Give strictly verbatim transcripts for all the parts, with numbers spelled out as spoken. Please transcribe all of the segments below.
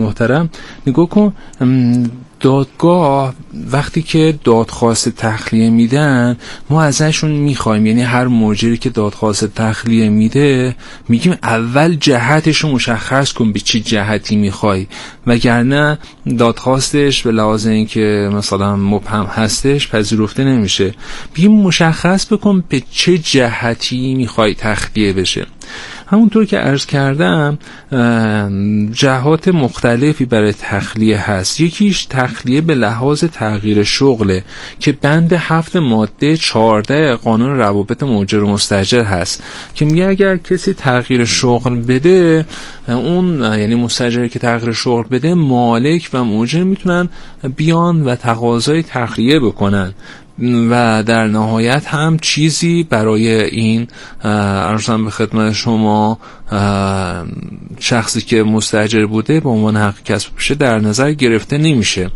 محترم نگاه کن، دادگاه وقتی که دادخواست تخلیه میدن ما ازشون میخوایم، یعنی هر مرجعی که دادخواست تخلیه میده میگیم اول جهتشو مشخص کن به چه جهتی میخوای، وگرنه دادخواستش به لحاظ اینکه مثلا مبهم هستش پذیرفته نمیشه. بگیم مشخص بکن به چه جهتی میخوای تخلیه بشه. همونطور که عرض کردم جهات مختلفی برای تخلیه هست. یکیش تخلیه به لحاظ تغییر شغله که بند هفت ماده چهارده قانون روابط مؤجر و مستاجر هست که میگه اگر کسی تغییر شغل بده، اون یعنی مستاجری که تغییر شغل بده، مالک و مؤجر میتونن بیان و تقاضای تخلیه بکنن و در نهایت هم چیزی برای این عرضم به خدمت شما شخصی که مستاجر بوده به عنوان حق کسب پیشه در نظر گرفته نمیشه.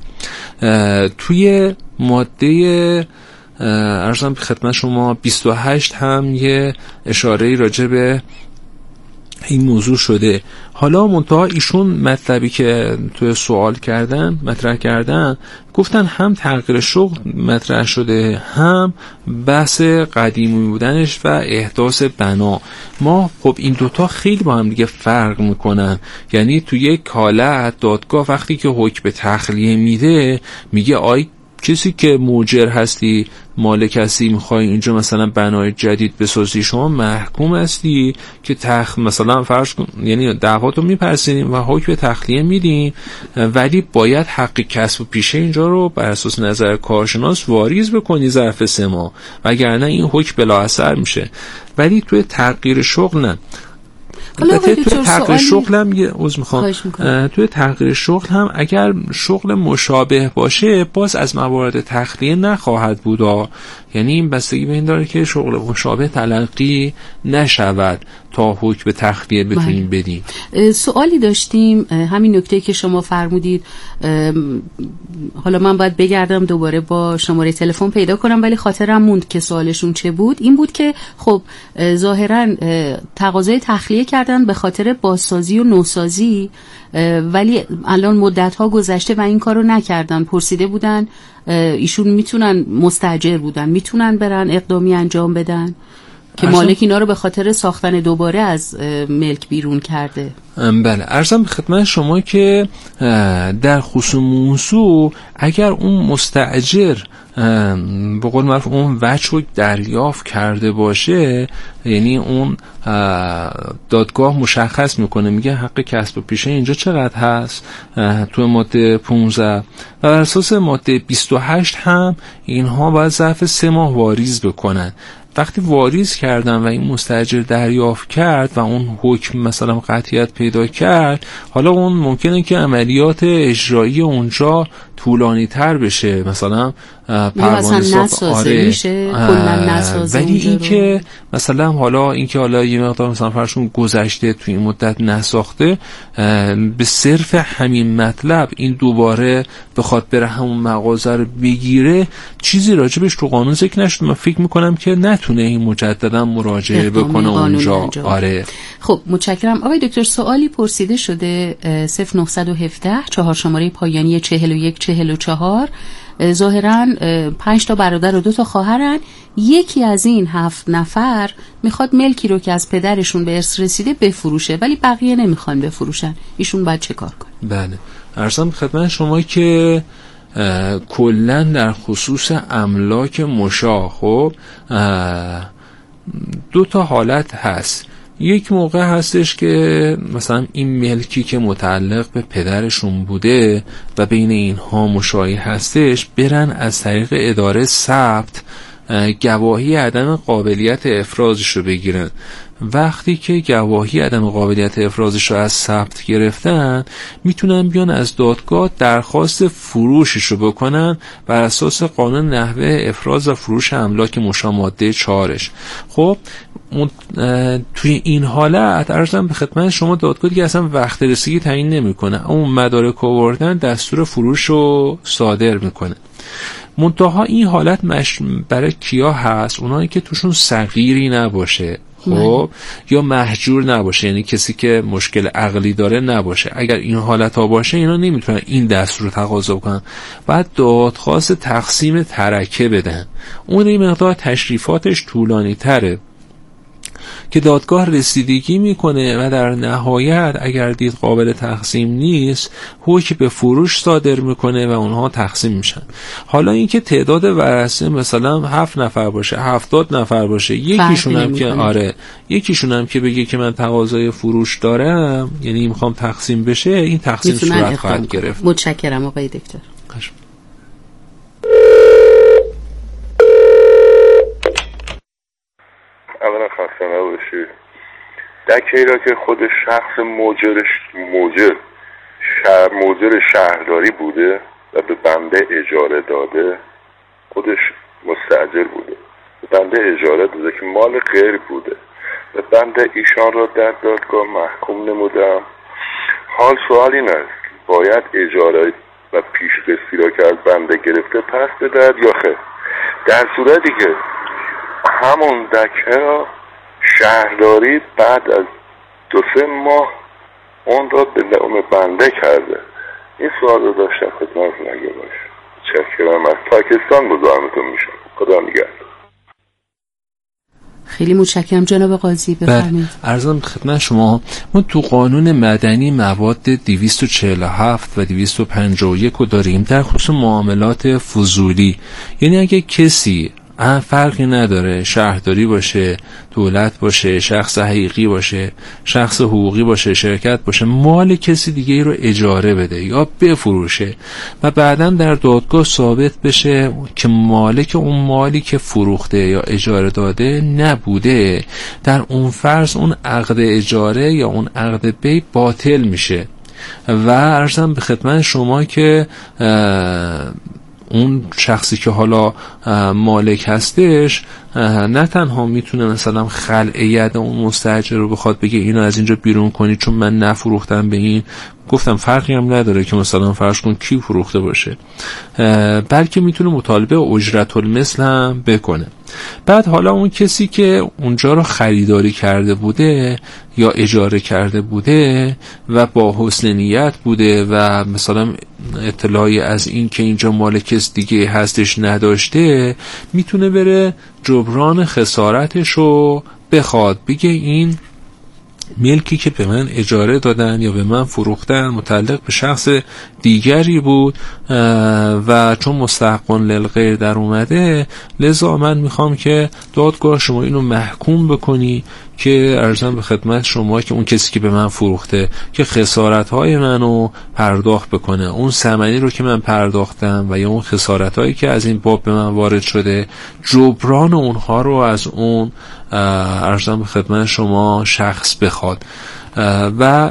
توی ماده عرضم به خدمت شما بیست و هشت هم یه اشاره‌ای راجع به این موضوع شده. حالا منتها ایشون مطلبی که توی سوال کردن مطرح کردن گفتن هم تغییر شغل مطرح شده، هم بحث قدیمی بودنش و احداث بنا. ما خب این دوتا خیلی با هم دیگه فرق میکنن. یعنی توی یک حالت دادگاه وقتی که حکم به تخلیه میده میگه آی کسی که مؤجر هستی، مالک هستی، میخوای اینجا مثلا بنای جدید بسازی، شما محکوم هستی که تخ مثلا فرض کن یعنی دعواتو میپرسینیم و حکم به تخلیه میدیم، ولی باید حق کسب و پیشه اینجا رو بر اساس نظر کارشناس واریز بکنی ظرف سه ماه، وگرنه این حکم بلا اثر میشه. ولی توی تغییر شغل نه. البته توی تغییر شغل هم یه عذر میخوام توی تغییر شغل هم اگر شغل مشابه باشه باز از موارد تخلیه نخواهد بود. یعنی این بستگی به این داره که شغل مشابه تلقی نشود تا حکم به تخلیه بتونیم بدیم. سوالی داشتیم، همین نکته که شما فرمودید، حالا من باید بگردم دوباره با شماره تلفن پیدا کنم ولی خاطرم موند که سوالشون چه بود. این بود که خب ظاهرا تقاضای تخلیه کردن به خاطر بازسازی و نوسازی، ولی الان مدت‌ها گذشته و این کارو نکردن. پرسیده بودن ایشون میتونن، مستاجر بودن، میتونن برن اقدامی انجام بدن که مالک اینا رو به خاطر ساختن دوباره از ملک بیرون کرده. بله، عرضم به خدمت شما که در خصوص موضوع اگر اون مستاجر به قول معروف اون وجه رو دریافت کرده باشه، یعنی اون دادگاه مشخص میکنه، میگه حق کسب و پیشه اینجا چقدر هست تو ماده پانزده و بر اساس ماده بیست و هشت هم اینها باید ظرف سه ماه واریز بکنن. وقتی واریز کردن و این مستاجر دریافت کرد و اون حکم مثلا قطعیت پیدا کرد، حالا اون ممکنه که عملیات اجرایی اونجا طولانی تر بشه، مثلا پروانه ساخت آره میشه کلا نسازه، ولی این که مثلا حالا این که حالا یه مقدار مثلا فرضون گذشته توی این مدت نساخته، به صرف همین مطلب این دوباره بخواد بره همون مغازه رو بگیره، چیزی راجبش تو قانون ذکر نشد. من فکر میکنم که نتونه این مجددا مراجعه بکنه اونجا. آره خب متشکرم. آقای دکتر سوالی پرسیده شده صفر نه یک هفت چهار شماره پایانی چهل و یک چهل و چهار. ظاهراً پنج تا برادر و دو تا خواهرن. یکی از این هفت نفر میخواد ملکی رو که از پدرشون به ارث رسیده بفروشه، ولی بقیه نمیخوان بفروشن. ایشون باید چه کار کنه؟ بله، عرضم خدمت شما که کلاً در خصوص املاک مشاع خب دو تا حالت هست. یک موقع هستش که مثلا این ملکی که متعلق به پدرشون بوده و بین اینها مشاعی هستش، برن از طریق اداره ثبت گواهی عدم قابلیت افرازش رو بگیرن. وقتی که گواهی عدم قابلیت افرازش رو از ثبت گرفتن، میتونن بیان از دادگاه درخواست فروشش رو بکنن بر اساس قانون نحوه افراز و فروش املاک مشاع ماده چهارش. خب توی این حالت عرضم به خدمت شما دادگاه دیگه اصلا وقت رسیدگی تعیین نمیکنه، اون مدارک آوردن دستور فروش رو صادر میکنه. منتها این حالت مش... برای کیا هست؟ اونایی که توشون صغیری نباشه. خب یا مهجور نباشه، یعنی کسی که مشکل عقلی داره نباشه. اگر این حالت ها باشه اینا نمیتونن این دست رو تقاضا کنن. بعد دادخواست تقسیم ترکه بدن، اون این مقدار تشریفاتش طولانی تره که دادگاه رسیدگی میکنه و در نهایت اگر دید قابل تقسیم نیست حکم به فروش صادر میکنه و اونها تقسیم میشن. حالا اینکه تعداد ورثه مثلا هفت نفر باشه، هفتاد نفر باشه، یکیشون هم که آره یکیشون هم که بگه که من تقاضای فروش دارم، یعنی میخوام تقسیم بشه، این تقسیم صورت خواهد گرفت. متشکرم آقای دکتر. اولا خسته نباشید. دکی را که خود شخص موجر موجر شهر موجر شهرداری بوده و به بنده اجاره داده، خودش مستاجر بوده، به بنده اجاره داده که مال غیر بوده، به بنده ایشان را در دادگاه محکوم نمودم. حال سوال این است باید اجاره و پیش‌قسطی را که از بنده گرفته پس بدهد یا خیر؟ در صورتی که همون دکه را شهرداری بعد از دو سه ماه اون را به نام بنده کرده. این سوال رو داشتم خدمتتون اگه باشه. چکرم از پاکستان مزاحمتون میشم. خدا نگهدار. خیلی متشکرم جناب قاضی، بفرمایید. عرضم خدمت شما، ما تو قانون مدنی مواد دویست و چهل و هفت و دویست و پنجاه و یک رو داریم در خصوص معاملات فضولی. یعنی اگه کسی فرقی نداره شهرداری باشه، دولت باشه، شخص حقیقی باشه، شخص حقوقی باشه، شرکت باشه، مال کسی دیگه ای رو اجاره بده یا بفروشه و بعداً در دادگاه ثابت بشه که مالک اون مالی که فروخته یا اجاره داده نبوده، در اون فرض اون عقد اجاره یا اون عقد بی باطل میشه. و عرضم به خدمت شما که اون شخصی که حالا مالک هستش نه تنها میتونه مثلا خلع اون مستاجر رو بخواد بگه اینو از اینجا بیرون کنی چون من نفروختم به این، گفتم فرقی هم نداره که مثلا فرض کن کی فروخته باشه، بلکه میتونه مطالبه اجرت المثل هم بکنه. بعد حالا اون کسی که اونجا رو خریداری کرده بوده یا اجاره کرده بوده و با حسن نیت بوده و مثلا اطلاعی از این که اینجا مال کس دیگه هستش نداشته، میتونه بره جبران خسارتش رو بخواد، بگه این ملکی که به من اجاره دادن یا به من فروختن متعلق به شخص دیگری بود و چون مستحقن للغیر در اومده، لذا من میخوام که دادگاه شما اینو محکوم بکنی که ارزم به خدمت شما که اون کسی که به من فروخته که خسارت‌های منو پرداخت بکنه، اون ثمنی رو که من پرداختم و یا اون خسارت‌هایی که از این باب به من وارد شده جبران اونها رو از اون ارزم به خدمت شما شخص بخواد. و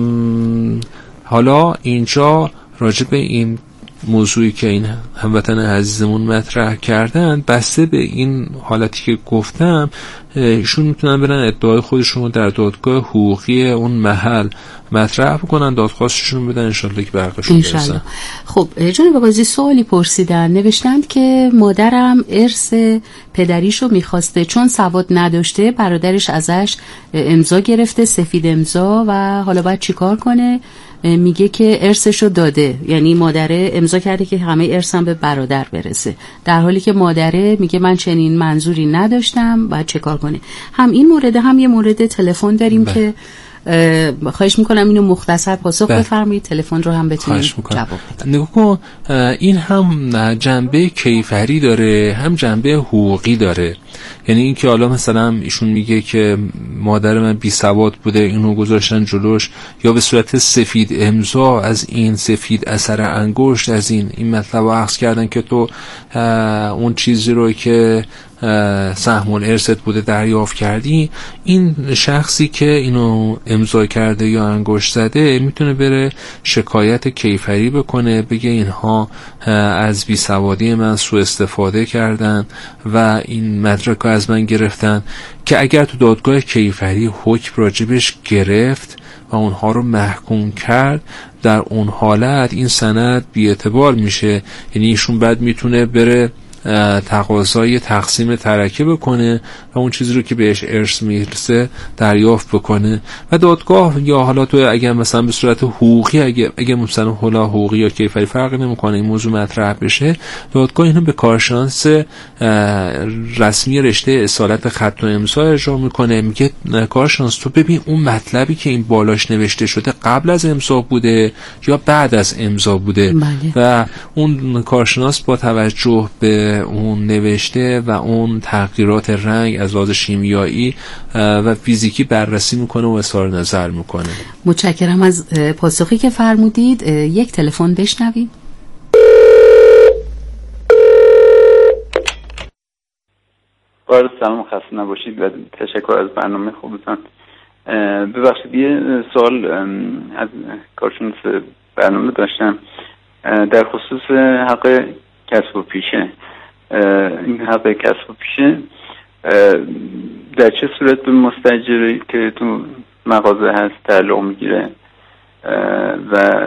حالا اینجا راجع به این موضوعی که این هموطن عزیزمون مطرح کردن، بسته به این حالتی که گفتم، ایشون میتونن برن ادعای خودشون در دادگاه حقوقی اون محل مطرح بکنن، دادخواستشون بدن، انشالله که برقشون برسن. خب جناب قاضی سوالی پرسیدن، نوشتند که مادرم ارث پدریشو میخواسته، چون سواد نداشته برادرش ازش امضا گرفته، سفید امضا، و حالا باید چیکار کنه؟ میگه که ارثشو داده، یعنی مادره امضا کرده که همه ارثم به برادر برسه، در حالی که مادره میگه من چنین منظوری نداشتم. باید چه کار کنه؟ هم این مورد هم یه مورد تلفن داریم بله. که خواهش میکنم اینو مختصر پاسخ بفرمایید، تلفن رو هم بتونید جواب بدید. نگاه کن، این هم جنبه کیفری داره هم جنبه حقوقی داره. یعنی این که حالا مثلا ایشون میگه که مادر من بی سواد بوده، اینو گذاشتن جلوش، یا به صورت سفید امضا از این سفید اثر انگشت از این این مطلب رو اخذ کردن که تو اون چیزی رو که سهم الارثت بوده دریافت کردی. این شخصی که اینو امضا کرده یا انگشت زده میتونه بره شکایت کیفری بکنه، بگه اینها از بیسوادی من سوء استفاده کردن و این مدرک رو از من گرفتن، که اگر تو دادگاه کیفری حکم راجبش گرفت و اونها رو محکوم کرد، در اون حالت این سند بی‌اعتبار میشه. یعنی ایشون بعد میتونه بره تقاضای تقسیم ترکه بکنه و اون چیزی رو که بهش ارث میرسه دریافت بکنه. و دادگاه یا حالا تو اگر مثلا به صورت حقوقی اگه اگه مثلا حالا حقوقی یا کیفری فرق نمیکنه این موضوع مطرح بشه، دادگاه اینو به کارشناس رسمی رشته اصالت خط و امضا ارجاع میکنه، میگه کارشناس تو ببین اون مطلبی که این بالاش نوشته شده قبل از امضا بوده یا بعد از امضا بوده. بله. و اون کارشناس با توجه به اون نوشته و اون تغییرات رنگ از لحاظ شیمیایی و فیزیکی بررسی میکنه و اظهار نظر میکنه. متشکرم از پاسخی که فرمودید. یک تلفن بشنویم. بار سلام، خسته نباشید و تشکر از برنامه خوبتان. ببخشید یه سوال از کارشناس برنامه داشتم در خصوص حق کسب و پیشه. این حق کسب و پیشه در چه صورت به مستاجری که تو مغازه هست تعلق میگیره و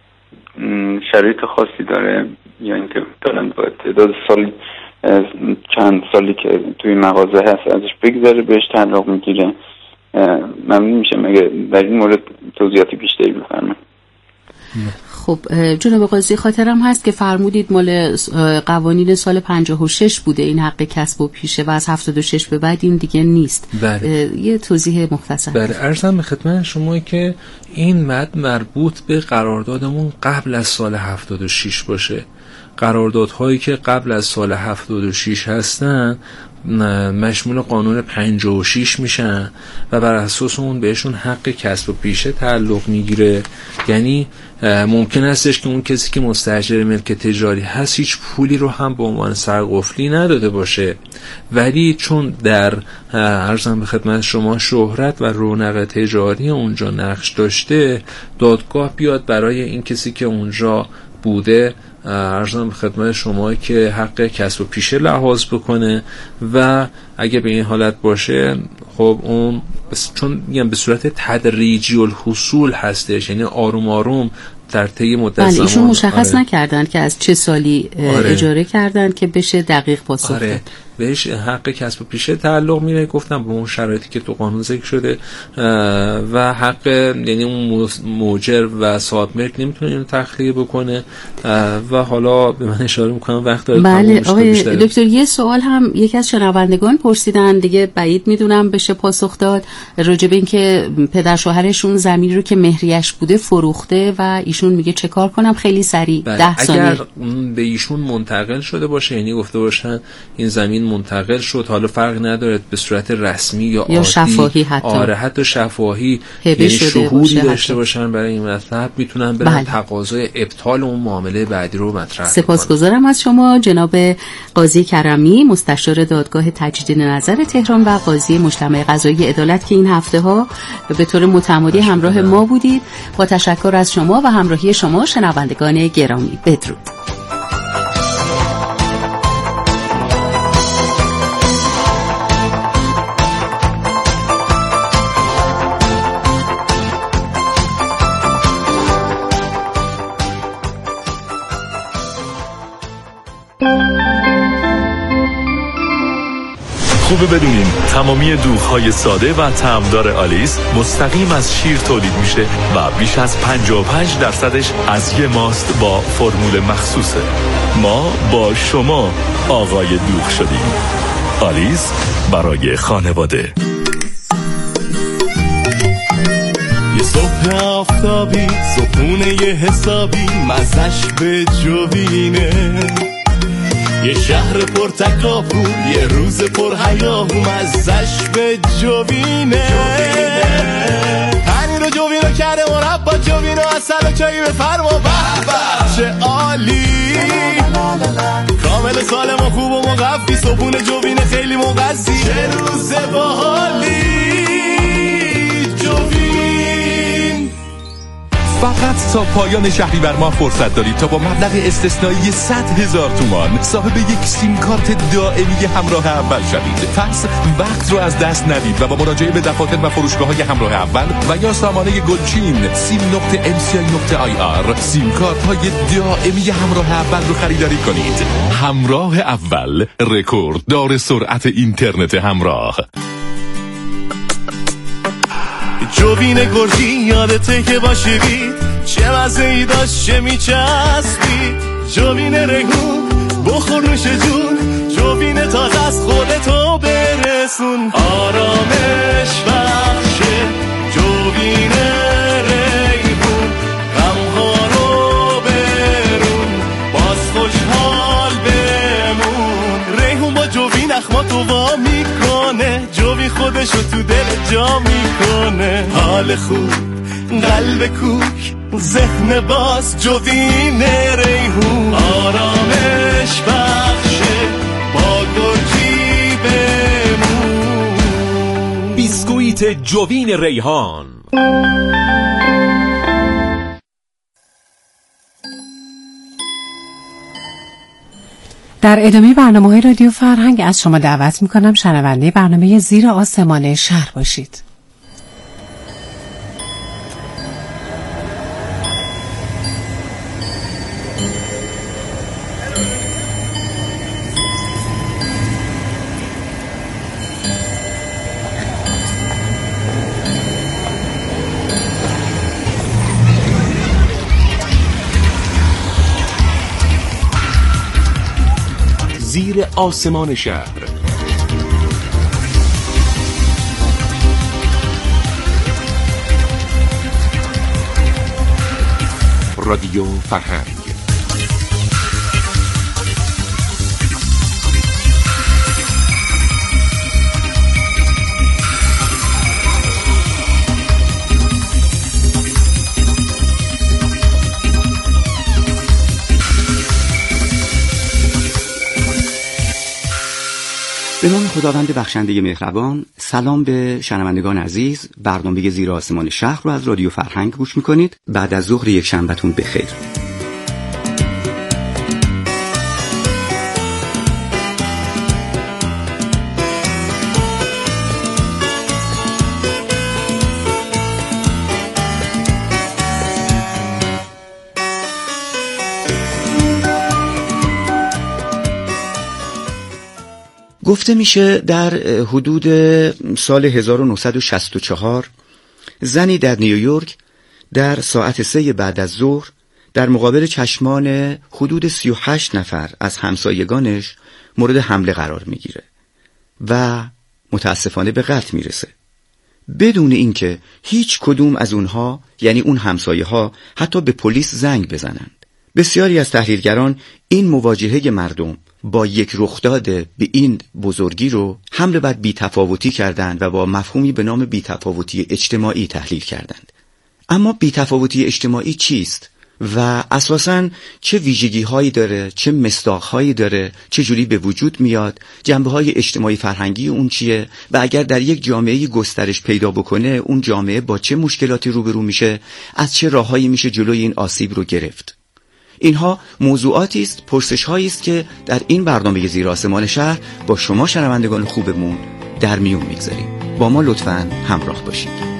شرایط خاصی داره یا اینکه مثلا باید تعداد سالی چند سالی که توی مغازه هست ازش بگذاره بهش تعلق میگیره؟ ممنون میشم اگه در این مورد توضیحاتی بیشتری بفرمایید. خب جناب قاضی، خاطرم هست که فرمودید مال قوانین سال پنجاه و شش بوده این حق کسب و پیشه و از هفتاد و شش به بعد این دیگه نیست. بله. یه توضیح مختصر. بله، عرضم به خدمت شما که این مد مربوط به قراردادمون قبل از سال هفتاد و شش باشه. قراردادهایی که قبل از سال هفتاد و شش هستن مشمول قانون پنجاه و شش میشن و بر اساس اون بهشون حق کسب و پیشه تعلق میگیره. یعنی ممکن استش که اون کسی که مستاجر ملک تجاری هست هیچ پولی رو هم به عنوان سرقفلی نداده باشه، ولی چون در عرضم به خدمت شما شهرت و رونق تجاری اونجا نقش داشته، دادگاه بیاد برای این کسی که اونجا بوده عرضم به خدمت شما که حق کسب و پیشه لحاظ بکنه و اگه به این حالت باشه خب اون چون میگم به صورت تدریجی الحصول هستش، یعنی آروم آروم در طی مدت زمان. بله، ایشون مشخص آره. نکردن که از چه سالی آره. اجاره کردن که بشه دقیق پاسخ آره. داد. بهش حق کسب و پیشه تعلق میره، گفتم به اون شرایطی که تو قانون ذکر شده و حق یعنی اون موجر و صاحب ملک نمیتونه اینو تخلیه بکنه و حالا به من اشاره میکنم وقت داره. بله آقای دکتر، یه سوال هم یکی از شنوندگان پرسیدن دیگه، بعید میدونم بشه پاسخ داد، راجع به این که پدر شوهرشون زمین رو که مهریش بوده فروخته و ایشون میگه چه کار کنم خیلی سریع ده ثانیه. اگر به ایشون منتقل شده باشه، یعنی گفته باشن این زمین منتقل شد، حالا فرق نداره به صورت رسمی یا, یا عادی، شفاهی حتی آره حتی شفاهی، یعنی شهودی داشته باشن برای این مطلب، میتونن برن بله. تقاضای ابطال اون معامله بعدی رو مطرح کنن. سپاسگزارم از شما جناب قاضی کرمی، مستشار دادگاه تجدید نظر تهران و قاضی مجتمع قضایی عدالت که این هفته ها به طور متمادی همراه ما بودید. با تشکر از شما و همراهی شما شنوندگان گرامی، بدرود. خوبه بدونین تمامی دوغ‌های ساده و طعمدار آلیس مستقیم از شیر تولید میشه و بیش از پنجاه و پنج درصدش از یه ماست با فرمول مخصوصه. ما با شما آقای دوغ شدیم. آلیس برای خانواده. یه صبح آفتابی صبحونه یه حسابی مزش به جوینه، یه شهر پر تکاپو یه روز پر هیاهو مزش به جوینه. پنیر و جوینو کرده مربا جوینو اصل و چایی بفرما به چه عالی، کامل سالم و خوب و مقفی صبحونه جوینه خیلی مغذی، چه روز باحالی جوین. فقط تا پایان شهریور ماه فرصت دارید تا با مبلغ استثنایی صد هزار تومان صاحب یک سیم کارت دائمی همراه اول شوید. پس وقت رو از دست ندید و با مراجعه به دفاتر و فروشگاه‌های همراه اول و یا سامانه گلچین سیم نقطه ام سی آی نقطه آی آر سیم کارت های دائمی همراه اول رو خریداری کنید. همراه اول، رکورد دار سرعت اینترنت همراه. جوین گرجی یادته که باشی بی چه مزه‌ای داشت چه میچسبی. جوین ریحون بخور نوش جون، جوین تازه از خودتو برسون. آرامش بخشه جوین ریحون، غمها رو برون باز خوشحال بمون. ریحون با جوین اخماتو وا میکنه، جوین خودشو تو دل جا میکنه. حال خوب قلب کوک ذهن باز جوین ریحون. آرامش بخشه با گرجی بمون. بیسکویت جوین ریحان. در ادامه برنامه‌های رادیو فرهنگ از شما دعوت می‌کنم شنونده برنامه زیر آسمان شهر باشید. زیر آسمان شهر. رادیو فرهنگ. به نام خداوند بخشنده مهربان. سلام به شنوندگان عزیز. برنامه زیر آسمان شهر رو از رادیو فرهنگ گوش میکنید. بعد از ظهر یک شنبهتون بخیر. گفته میشه در حدود سال هزار و نهصد و شصت و چهار زنی در نیویورک در ساعت سه بعد از ظهر در مقابل چشمان حدود سی و هشت نفر از همسایگانش مورد حمله قرار میگیره و متاسفانه به قتل میرسه، بدون اینکه هیچ کدوم از اونها یعنی اون همسایه ها حتی به پلیس زنگ بزنند. بسیاری از تحلیلگران این مواجهه مردم با یک رخداد به این بزرگی رو حمله بر بی‌تفاوتی کردند و با مفهومی به نام بی‌تفاوتی اجتماعی تحلیل کردند. اما بی‌تفاوتی اجتماعی چیست و اساساً چه ویژگی هایی داره، چه مصداق هایی داره، چه جوری به وجود میاد، جنبه های اجتماعی فرهنگی اون چیه و اگر در یک جامعه گسترش پیدا بکنه اون جامعه با چه مشکلاتی روبرو میشه، از چه راههایی میشه جلوی این آسیب رو گرفت. اینها موضوعاتی است، پرسش‌هایی است که در این برنامه زیر آسمان شهر با شما شنوندگان خوبمون در میون میگذاریم. با ما لطفاً همراه باشید.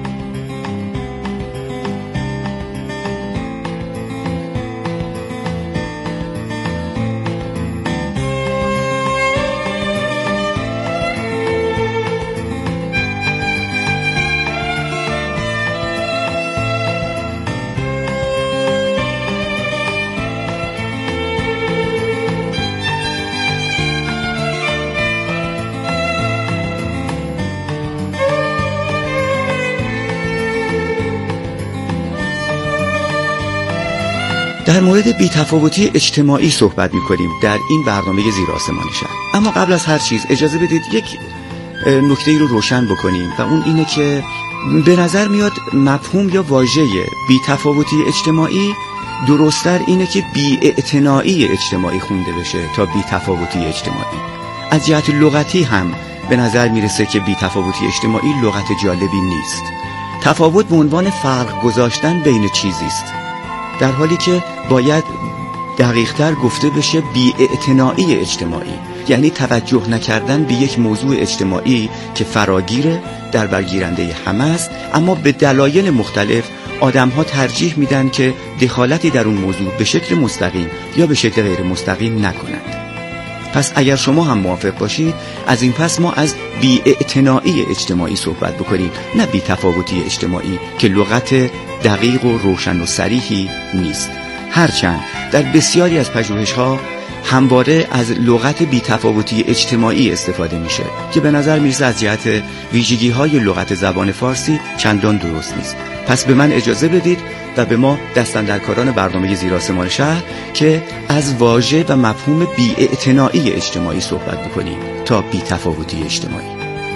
در مورد بی‌تفاوتی اجتماعی صحبت می‌کنیم در این برنامه زیر آسمان شهر. اما قبل از هر چیز اجازه بدید یک نکته‌ای رو روشن بکنیم و اون اینه که به نظر میاد مفهوم یا واژه بی‌تفاوتی اجتماعی درست‌تر اینه که بی‌اعتنایی اجتماعی خونده بشه تا بی‌تفاوتی اجتماعی. از جهت لغتی هم به نظر میرسه که بی‌تفاوتی اجتماعی لغت جالبی نیست. تفاوت به عنوان فرق گذاشتن بین چیزی است، در حالی که باید دقیق‌تر گفته بشه بی‌اعتنایی اجتماعی، یعنی توجه نکردن به یک موضوع اجتماعی که فراگیره، در برگیرنده همه است، اما به دلایل مختلف آدم‌ها ترجیح میدن که دخالتی در اون موضوع به شکل مستقیم یا به شکل غیر مستقیم نکنند. پس اگر شما هم موافق باشید، از این پس ما از بی‌اعتنایی اجتماعی صحبت بکنیم، نه بی‌تفاوتی اجتماعی که لغت دقیق و روشن و صریحی نیست. هرچند در بسیاری از پژوهش‌ها همواره از لغت بی‌تفاوتی اجتماعی استفاده میشه که به نظر میرسه از جهت ویژگی‌های لغت زبان فارسی چندان درست نیست. پس به من اجازه بدید و به ما دستاندرکاران برنامه زیر آسمان شهر که از واژه و مفهوم بی‌اعتنایی اجتماعی صحبت بکنیم تا بی‌تفاوتی اجتماعی.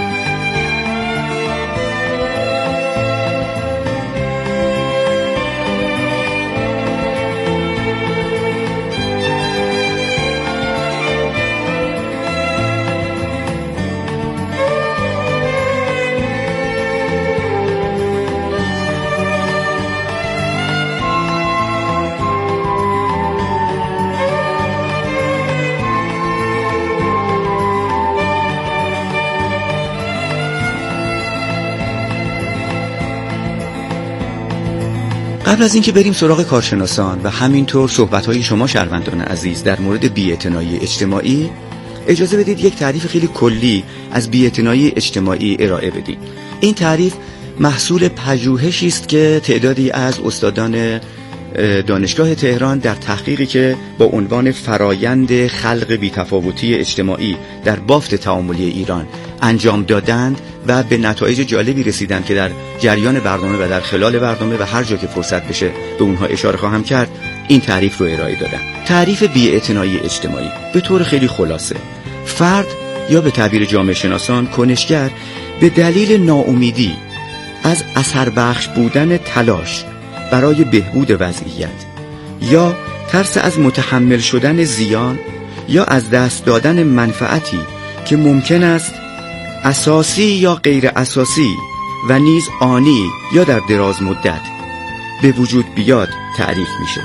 قبل از اینکه بریم سراغ کارشناسان و همینطور صحبت‌های شما شهروندان عزیز در مورد بی‌اعتنایی اجتماعی، اجازه بدید یک تعریف خیلی کلی از بی‌اعتنایی اجتماعی ارائه بدیم. این تعریف محصول پژوهشی است که تعدادی از استادان دانشگاه تهران در تحقیقی که با عنوان فرایند خلق بی‌تفاوتی اجتماعی در بافت تعاملی ایران انجام دادند و به نتایج جالبی رسیدند که در جریان برنامه و در خلال برنامه و هر جا که فرصت بشه به اونها اشاره خواهم کرد، این تعریف رو ارائه دادم. تعریف بی‌اعتنایی اجتماعی به طور خیلی خلاصه: فرد یا به تعبیر جامعه شناسان کنشگر به دلیل ناامیدی از اثر بخش بودن تلاش برای بهبود وضعیت یا ترس از متحمل شدن زیان یا از دست دادن منفعتی که ممکن است اساسی یا غیر اساسی و نیز آنی یا در دراز مدت به وجود بیاد تعریف میشه.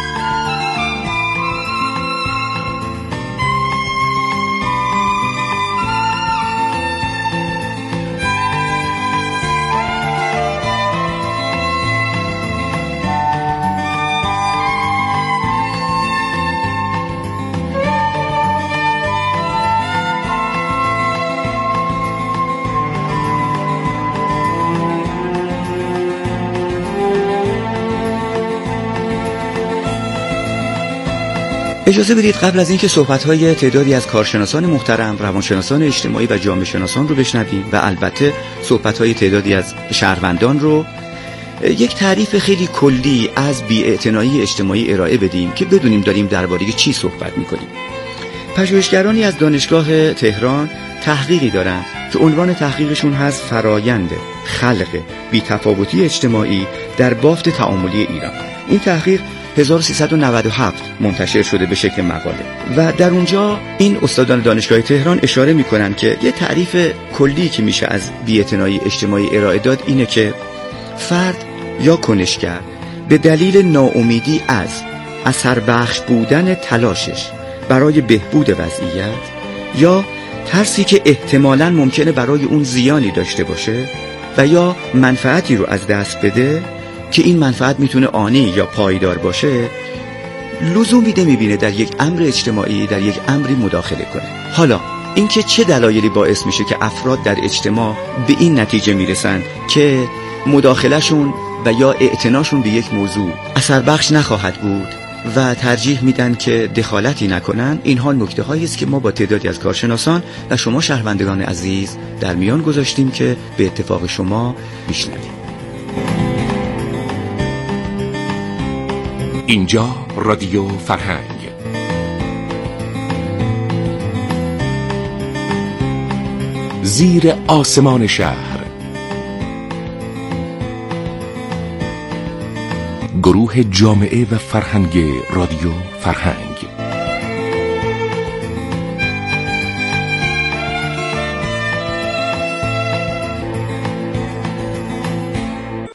اجازه بدید قبل از اینکه صحبت‌های تعدادی از کارشناسان محترم، روانشناسان اجتماعی و جامعه شناسان رو بشنویم و البته صحبت‌های تعدادی از شهروندان رو، یک تعریف خیلی کلی از بی‌اعتنایی اجتماعی ارائه بدیم که بدونیم داریم درباره چی صحبت می‌کنیم. پژوهشگرانی از دانشگاه تهران تحقیقی دارند که عنوان تحقیقشون هست فرایند خلق بی‌تفاوتی اجتماعی در بافت تعاملی ایران. این تحقیق هزار و سیصد و نود و هفت منتشر شده به شکل مقاله و در اونجا این استادان دانشگاه تهران اشاره میکنن که یه تعریف کلی که میشه از بی‌اعتنایی اجتماعی ارائه داد اینه که فرد یا کنشگر به دلیل ناامیدی از اثر بخش بودن تلاشش برای بهبود وضعیت یا ترسی که احتمالاً ممکنه برای اون زیانی داشته باشه و یا منفعتی رو از دست بده که این منفعت میتونه آنی یا پایدار باشه، لزومی نمیبینه در یک امر اجتماعی، در یک امری مداخله کنه. حالا اینکه چه دلایلی باعث میشه که افراد در اجتماع به این نتیجه میرسن که مداخلهشون و یا اعتناشون به یک موضوع اثر بخش نخواهد بود و ترجیح میدن که دخالتی نکنن، اینها نکته هایی است که ما با تعدادی از کارشناسان و شما شهروندگان عزیز در میان گذاشتیم که به اتفاق شما میشنویم. اینجا رادیو فرهنگ، زیر آسمان شهر، گروه جامعه و فرهنگ رادیو فرهنگ.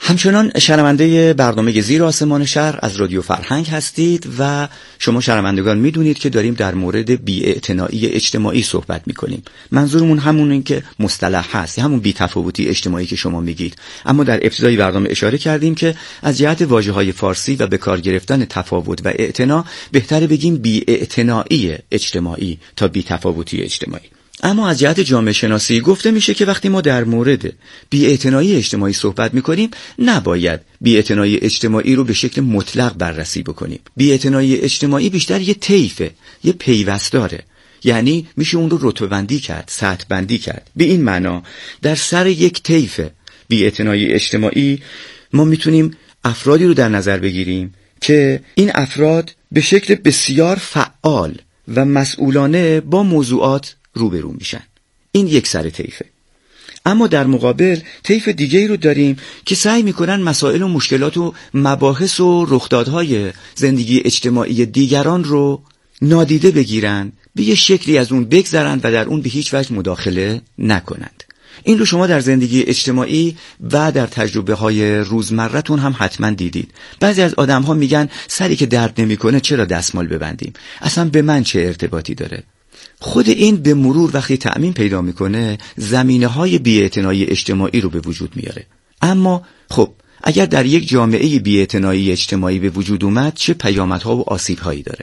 همچنان شنونده برنامه زیر آسمان شهر از رادیو فرهنگ هستید و شما شنوندگان میدونید که داریم در مورد بی‌اعتنایی اجتماعی صحبت میکنیم. منظورمون همون این که مصطلح هست، همون بی‌تفاوتی اجتماعی که شما میگید. اما در ابتدای برنامه اشاره کردیم که از جهت واژه‌های فارسی و به کار گرفتن تفاوت و اعتنا بهتره بگیم بی‌اعتنایی اجتماعی تا بی‌تفاوتی اجتماعی. اما از جهت جامعه شناسی گفته میشه که وقتی ما در مورد بی‌اعتنایی اجتماعی صحبت میکنیم نباید بی‌اعتنایی اجتماعی رو به شکل مطلق بررسی بکنیم. بی‌اعتنایی اجتماعی بیشتر یه طیفه، یه پیوستاره، یعنی میشه اون رو رتبه بندی کرد، سطح بندی کرد. به این معنا در سر یک طیف بی‌اعتنایی اجتماعی ما میتونیم افرادی رو در نظر بگیریم که این افراد به شکل بسیار فعال و مسئولانه با موضوعات روبرو میشن. این یک سر طیفه. اما در مقابل طیف دیگه‌ای رو داریم که سعی میکنن مسائل و مشکلات و مباحث و رخدادهای زندگی اجتماعی دیگران رو نادیده بگیرن، به یه شکلی از اون بگذرن و در اون به هیچ وجه مداخله نکنند. این رو شما در زندگی اجتماعی و در تجربه های روزمرتون هم حتما دیدید. بعضی از آدم ها میگن سری که درد نمیکنه چرا دستمال ببندیم؟ اصلا به من چه ارتباطی داره؟ خود این به مرور وقتی تعمیم پیدا میکنه زمینه های بی‌اعتنایی اجتماعی رو به وجود میاره. اما خب اگر در یک جامعه بی‌اعتنایی اجتماعی به وجود اومد چه پیامدها و آسیبهایی داره؟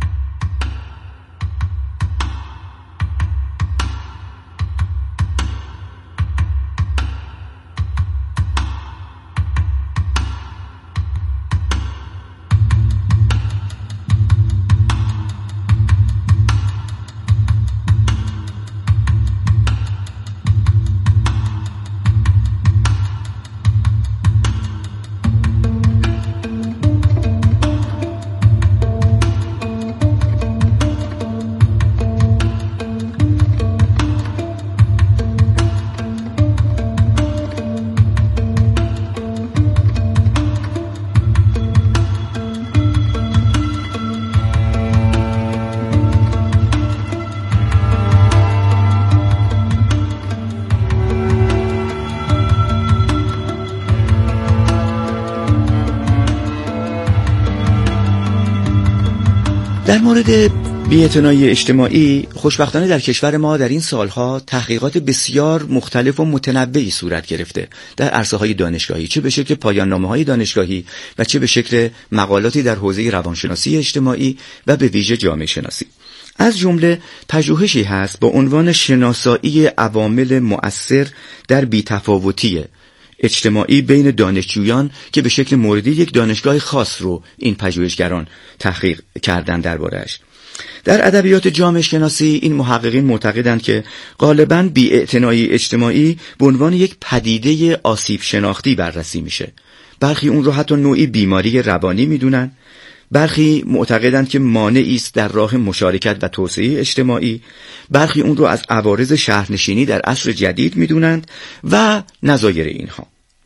در مورد بی‌اعتنایی اجتماعی خوشبختانه در کشور ما در این سالها تحقیقات بسیار مختلف و متنوعی صورت گرفته در عرصه‌های دانشگاهی، چه به شکل پایان نامه‌های دانشگاهی و چه به شکل مقالاتی در حوزه روانشناسی اجتماعی و به ویژه جامعه شناسی. از جمله پژوهشی هست با عنوان شناسایی عوامل مؤثر در بی‌تفاوتی اجتماعی بین دانشجویان که به شکل موردی یک دانشگاه خاص رو این پژوهشگران تحقیق کردن درباره‌اش. در ادبیات جامعه شناسی این محققین معتقدند که غالباً بی‌اعتنایی اجتماعی به عنوان یک پدیده آسیب شناختی بررسی میشه. برخی اون رو حتی نوعی بیماری روانی میدونن، برخی معتقدند که مانعی است در راه مشارکت و توسعه اجتماعی، برخی اون رو از عوارض شهرنشینی در عصر جدید میدونند و نظایر اینها.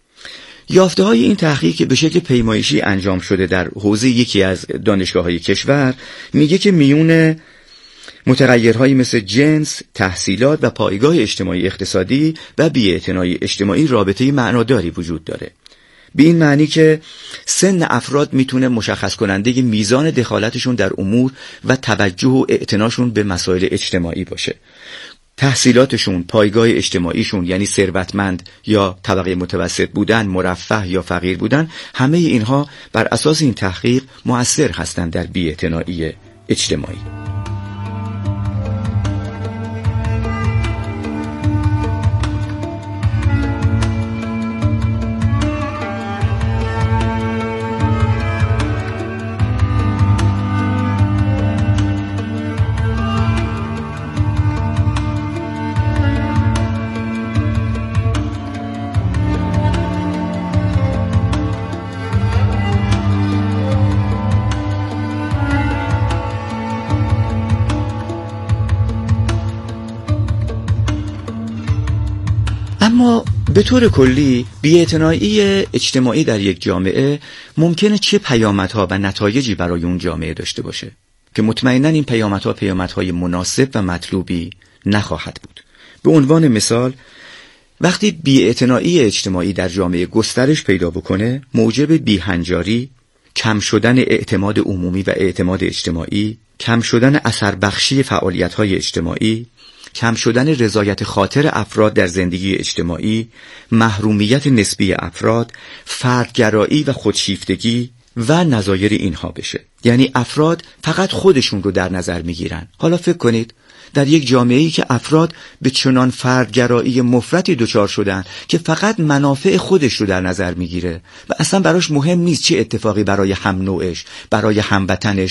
یافته‌های این تحقیق که به شکل پیمایشی انجام شده در حوزه یکی از دانشگاه‌های کشور میگه که میون متغیرهایی مثل جنس، تحصیلات و پایگاه اجتماعی اقتصادی و بی‌اعتنایی اجتماعی رابطه معناداری وجود داره. به این معنی که سن افراد میتونه مشخص کننده میزان دخالتشون در امور و توجه و اعتناشون به مسائل اجتماعی باشه. تحصیلاتشون، پایگاه اجتماعیشون یعنی ثروتمند یا طبقه متوسط بودن، مرفه یا فقیر بودن، همه اینها بر اساس این تحقیق مؤثر هستند در بی‌اعتنایی اجتماعی. اما به طور کلی بی‌اعتنایی اجتماعی در یک جامعه ممکنه چه پیامدها و نتایجی برای اون جامعه داشته باشه که مطمئناً این پیامدها پیامدهای مناسب و مطلوبی نخواهد بود. به عنوان مثال وقتی بی‌اعتنایی اجتماعی در جامعه گسترش پیدا بکنه، موجب بی‌هنجاری، کم شدن اعتماد عمومی و اعتماد اجتماعی، کم شدن اثر بخشی فعالیت‌های اجتماعی، کم شدن رضایت خاطر افراد در زندگی اجتماعی، محرومیت نسبی افراد، فردگرایی و خودشیفتگی و نظایر اینها بشه. یعنی افراد فقط خودشون رو در نظر میگیرن. حالا فکر کنید در یک جامعه‌ای که افراد به چنان فردگرایی مفرطی دچار شدن که فقط منافع خودش رو در نظر میگیره و اصلا براش مهم نیست چه اتفاقی برای هم نوعش، برای هموطنش،